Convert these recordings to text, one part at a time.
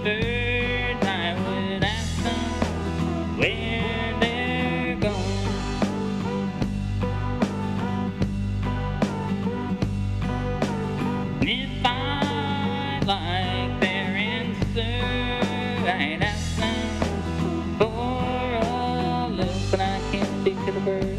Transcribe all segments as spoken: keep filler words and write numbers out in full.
birds, I would ask them where they're going. If I like their answer, I'd ask them for a look, but I can't speak to the birds.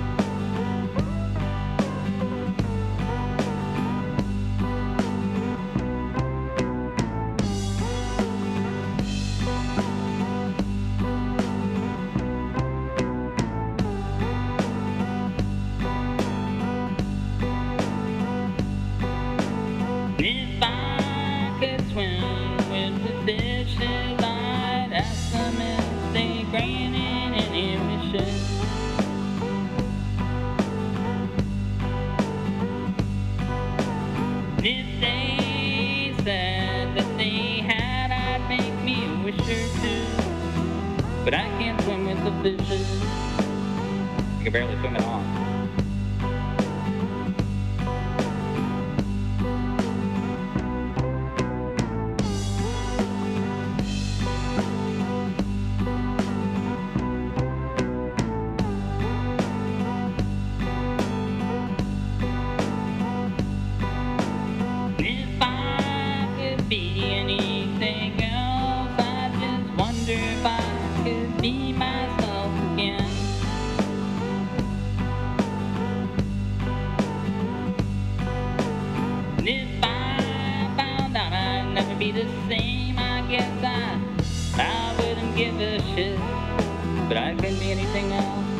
If I could swim with the fishes, I'd ask them if they granted any wishes. If they said that they had, I'd make me a wish or two. But I can't swim with the fishes. I can barely swim at all. If I could be anything else, I just wonder if I could be myself again. And if I found out I'd never be the same, I guess I, I wouldn't give a shit. But I couldn't be anything else.